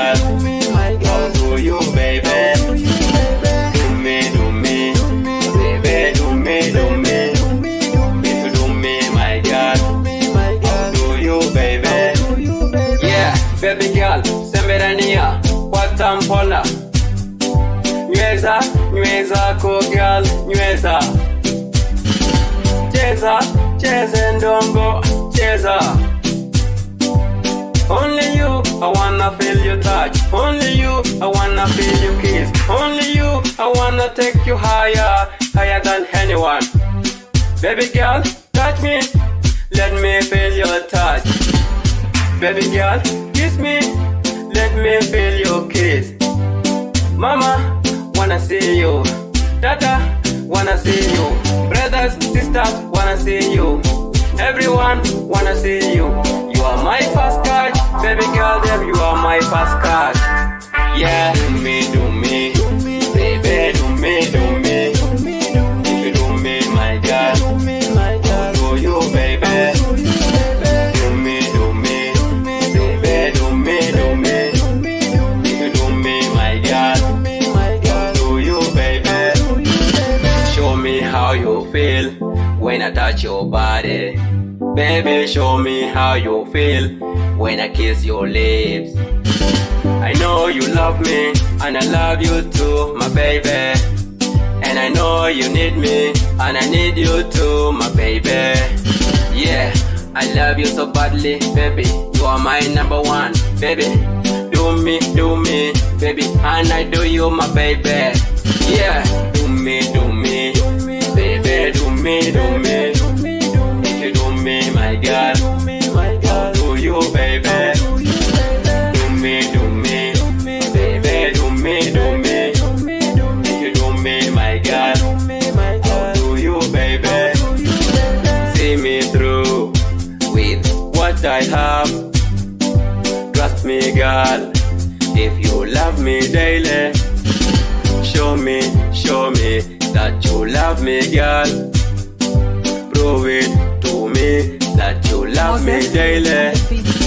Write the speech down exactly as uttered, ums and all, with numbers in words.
girl. How do you, baby? Do me, do me, baby, do me, do me. If you do me, my girl, how do you, baby? Yeah, baby girl, sembirania, watampona. Nyweza, nyweza ko girl, nyweza. Cheza, cheza ndongo, cheza. Only you, I wanna feel your touch. Only you, I wanna feel your kiss. Only you, I wanna take you higher, higher than anyone. Baby girl, touch me, let me feel your touch. Baby girl, kiss me, let me feel your kiss. Mama, wanna see you. Tata, wanna see you. Brothers, sisters, wanna see you. Everyone wanna see you. You are my first catch, baby girl, baby, you are my first catch. Yeah, do me, do me, baby, do me, do me. If you do me, my girl, do you, baby? Do me, do me, baby, do me, do me. If you do me, my girl, do you, baby? Show me how you feel when I touch your body. Baby, show me how you feel when I kiss your lips. I know you love me, and I love you too, my baby. And I know you need me, and I need you too, my baby. Yeah, I love you so badly, baby. You are my number one, baby. Do me, do me, baby, and I do you, my baby. Yeah, do me, do me, baby, do me, do me. If you do me, my girl, how do you, baby? Do me, do me, baby, do me, do me. If you do me, my girl, how do you, baby? See me through with what I have. Trust me, girl, if you love me daily. Show me, show me that you love me, girl. Prove it to me that you love me daily.